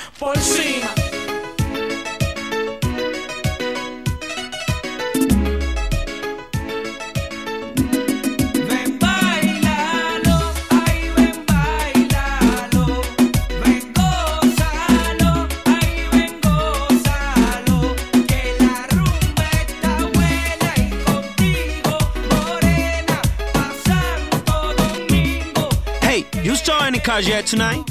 por encima. You saw any cars yet tonight?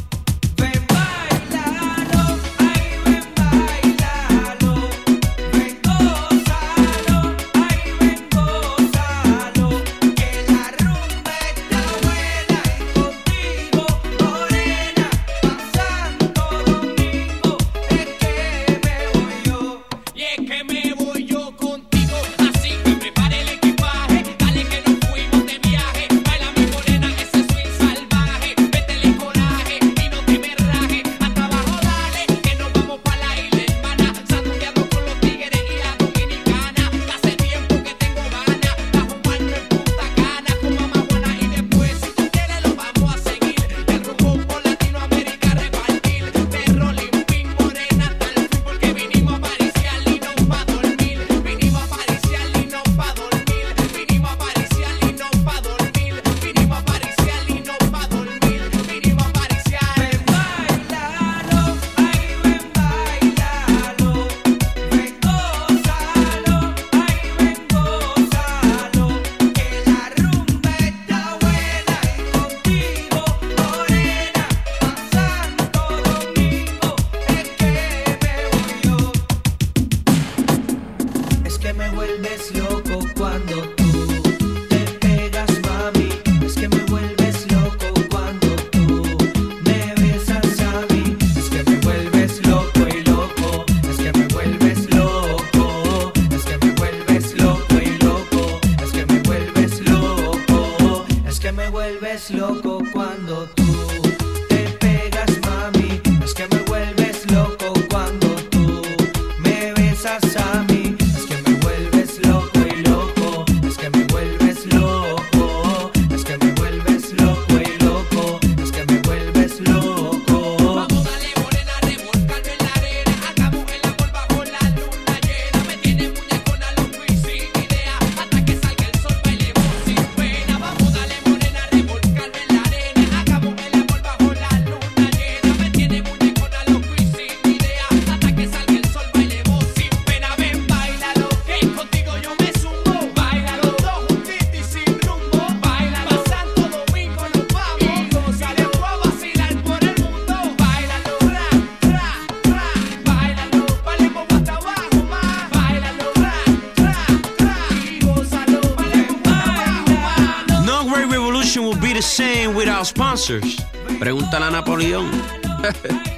Loco cuando tú te pegas, mami. Es que me vuelves loco cuando tú me besas a mí. Es que me vuelves loco y loco. Es que me vuelves loco. Es que me vuelves loco y loco. Es que me vuelves loco. Vamos, dale morena, revolcarme en la arena. Hagamos el amor bajo la luna llena. Me tiene muñecona loco y sin idea. Hasta que salga el sol bailemos sin pena. Vamos, dale morena, revolcarme en la arena. Hagamos el amor bajo la luna llena. Me tiene muñecona loco y sin idea. Hasta que salga el sol bailemos sin pena. Ven, bailalo, que contigo yo me sumo. Bailalo, dos juntitos y sin rumbo. Bailalo, pa' Santo Domingo nos vamos. Si después a vacilar por el mundo. Bailalo, ra, ra, ra. Bailalo, bailemos hasta abajo más. Bailalo, ra, ra, ra. Y gózalo, bailemos hasta abajo más. No great revolution will be the same without sponsors. Pregúntale a Napoleón.